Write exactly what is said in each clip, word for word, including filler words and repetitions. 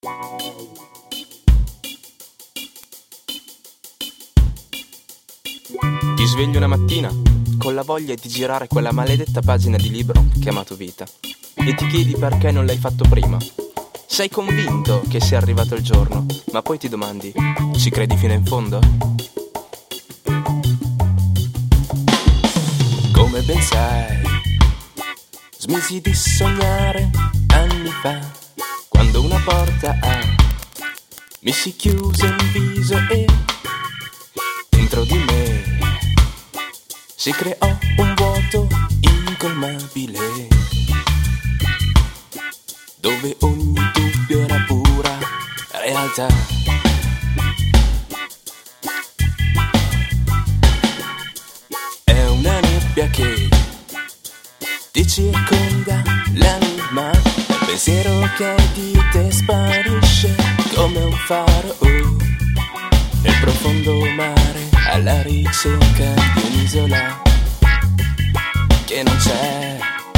Ti svegli una mattina con la voglia di girare quella maledetta pagina di libro chiamato vita e ti chiedi perché non l'hai fatto prima. Sei convinto che sia arrivato il giorno, ma poi ti domandi: ci credi fino in fondo? Come ben sai, smisi di sognare anni fa, quando una porta a mi si chiuse in viso e dentro di me si creò un vuoto incolmabile, dove ogni dubbio era pura realtà. È una nebbia che ti circonda l'anima, il pensiero che di te sparisce come un faro nel profondo mare, alla ricerca di un'isola che non c'è.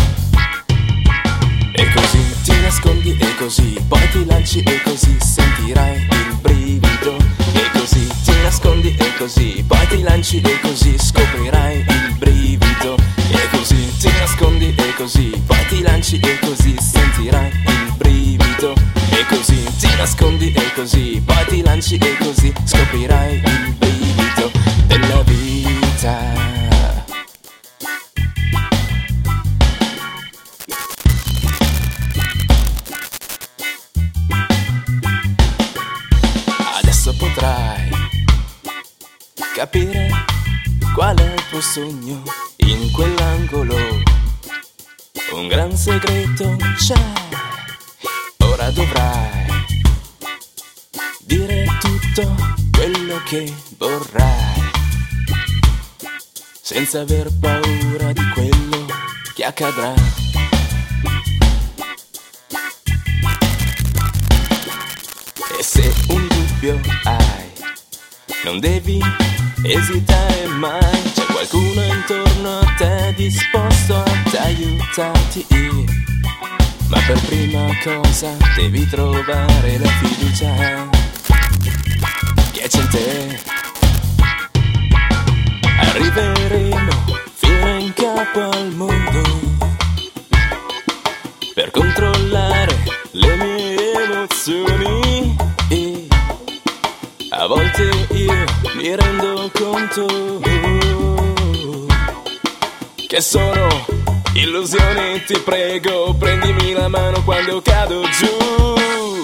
E così ti nascondi e così poi ti lanci e così sentirai il brivido. E così ti nascondi e così poi ti lanci e così scoprirai il brivido. E così ti nascondi e così poi ti lanci e così sentirai il brivido. E così ti nascondi e così poi ti lanci e così scoprirai il brivido della vita. Potrai capire qual è il tuo sogno in quell'angolo. Un gran segreto c'è, ora dovrai dire tutto quello che vorrai, senza aver paura di quello che accadrà. E se un dubbio hai, non devi esitare mai, c'è qualcuno intorno a te disposto ad aiutarti. Ma per prima cosa devi trovare la fiducia che c'è in te. Arriveremo fino in capo al mondo per controllare le mie emozioni. E a volte io mi rendo conto che sono illusioni. Ti prego, prendimi la mano quando cado giù.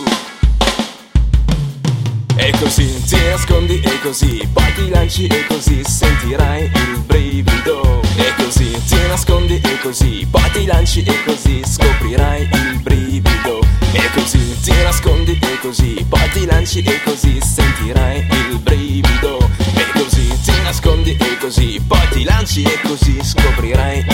E così ti nascondi e così poi ti lanci e così sentirai il brivido. E così ti nascondi e così poi ti lanci e così scoprirai il brivido. E così ti nascondi e così poi ti lanci e così sentirai il brivido. E così ti nascondi e così poi ti lanci e così scoprirai